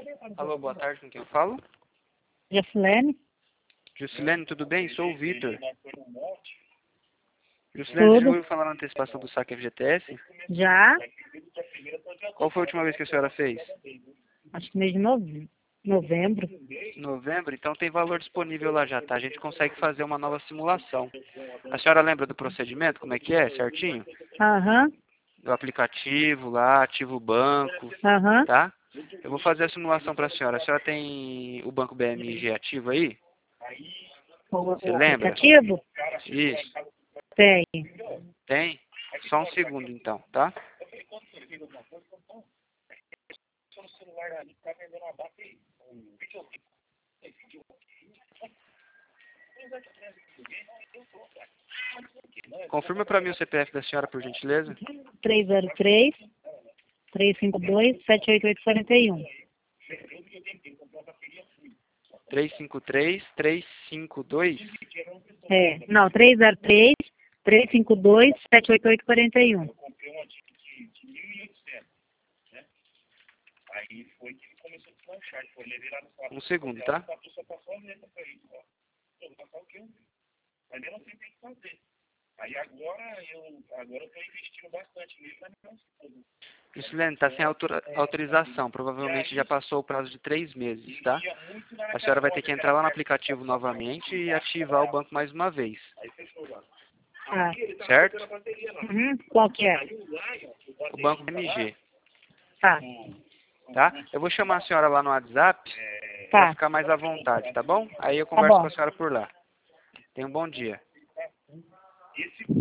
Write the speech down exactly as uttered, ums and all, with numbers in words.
Alô, boa tarde, com quem eu falo? Jacilene? Juscelene, tudo bem? Sou o Vitor. Juscelene, você já Tudo. ouviu falar na antecipação do saque F G T S? Já? Qual foi a última vez que a senhora fez? Acho que mês de nove... novembro. Novembro? Então tem valor disponível lá já, tá? A gente consegue fazer uma nova simulação. A senhora lembra do procedimento? Como é que é? Certinho? Aham, Do aplicativo lá, ativa o banco, aham. tá? Eu vou fazer a simulação para a senhora. A senhora tem o banco B M G ativo aí? O, Você o lembra? aplicativo? Isso. Tem. Tem? Só um segundo então, tá? Confirma para mim o C P F da senhora, por gentileza. três zero três, três cinco dois, sete oito oito quatro um. três cinco três, três cinco dois. É, não, três zero três, três cinco dois, sete oito oito quatro um. Um segundo, tá? Juscelene, está sem autora- autorização. Provavelmente já passou o prazo de três meses, tá? A senhora vai ter que entrar lá no aplicativo novamente e ativar o banco mais uma vez. Ah, Certo? uhum. Qual que é? O banco B M G, Tá, tá? Eu vou chamar a senhora lá no WhatsApp para tá, ficar mais à vontade, tá bom? Aí eu tá converso bom. com a senhora por lá. Tenha um bom dia.